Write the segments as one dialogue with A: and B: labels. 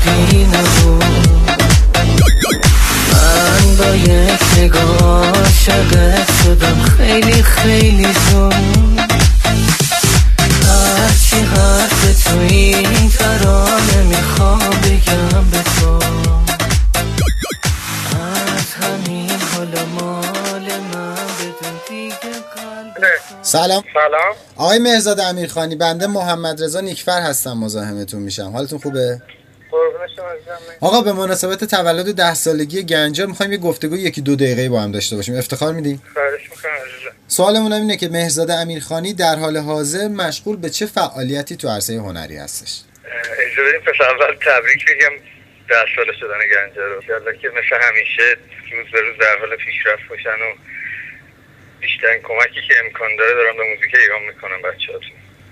A: عشقی نبود. من با یک نگاه عاشقت شدم خیلی خیلی زود. هرچی حرف تو این ترانه میخوام بگم به تو، از همین حالا مال من بدون دیگه قلب.
B: سلام.
C: سلام
B: آقای مهرزاد امیرخانی، بنده محمد رضا نیکفر هستم، مزاحمتون میشم. حالتون خوبه؟
C: قربون شما عزیزم.
B: آقا به مناسبت تولد 10 سالگی گنجا میخوایم یه گفتگو 1-2 دقیقه‌ای با هم داشته باشیم. افتخار میدین؟
C: خواهش میکنم عزیزم.
B: سوالمون اینه که مهرزاد امیرخانی در حال حاضر مشغول به چه فعالیتی تو عرصه هنری هستش؟
C: اجازه بدین پس اول تبریک بگم 10 سال شدن گنجا رو. انشالله که مثل همیشه روز به روز در حال پیشرفت باشن و بیشترین کمکی که امکان داره دارم به موزیک ایران میکنم بچه‌هاتون.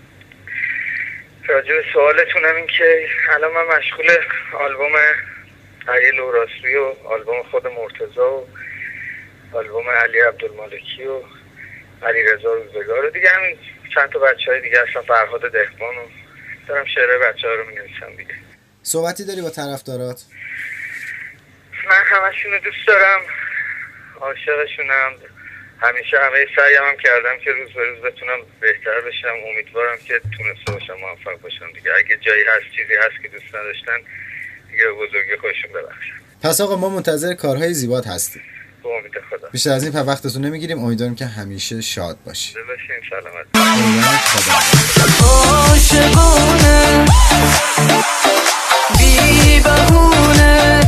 C: راجع به سوالتونم این که الان من مشغول آلبوم علی لوراسی و آلبوم خود مرتضی و آلبوم علی عبدالمالکی و علی رضا روزگار و دیگه همین چند تا بچهای دیگه هستن، فرهاد دهقان، و دارم شعر بچه‌ها رو می‌نویسم دیگه.
B: صحبتی داری با طرفدارات؟
C: من همشونو دوست دارم، عاشقشونم. همیشه همه سعیم کردم که روز به روز بتونم بهتر بشم. امیدوارم که تونسته باشم موفق باشم دیگه. اگه جایی هست چیزی هست که دوست نداشتن دیگه بزرگی خودشون ببخشن.
B: پس آقا ما منتظر کارهای زیبات هستیم.
C: به امید خدا.
B: بیشتر از این وقتتون نمیگیریم. امیدوارم که همیشه شاد باشید.
C: باشین سلامت.
A: عاشقانه بی بهونه